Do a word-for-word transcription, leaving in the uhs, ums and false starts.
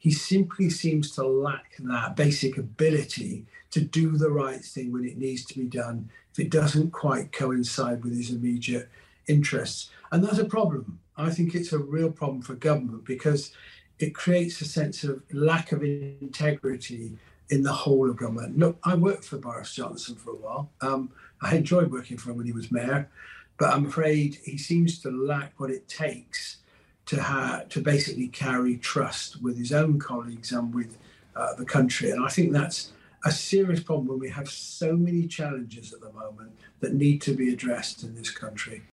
he simply seems to lack that basic ability to do the right thing when it needs to be done, if it doesn't quite coincide with his immediate interests. And that's a problem. I think it's a real problem for government because it creates a sense of lack of integrity in the whole of government. Look, I worked for Boris Johnson for a while. Um, I enjoyed working for him when he was mayor, but I'm afraid he seems to lack what it takes to ha- to basically carry trust with his own colleagues and with uh, the country. And I think that's a serious problem when we have so many challenges at the moment that need to be addressed in this country.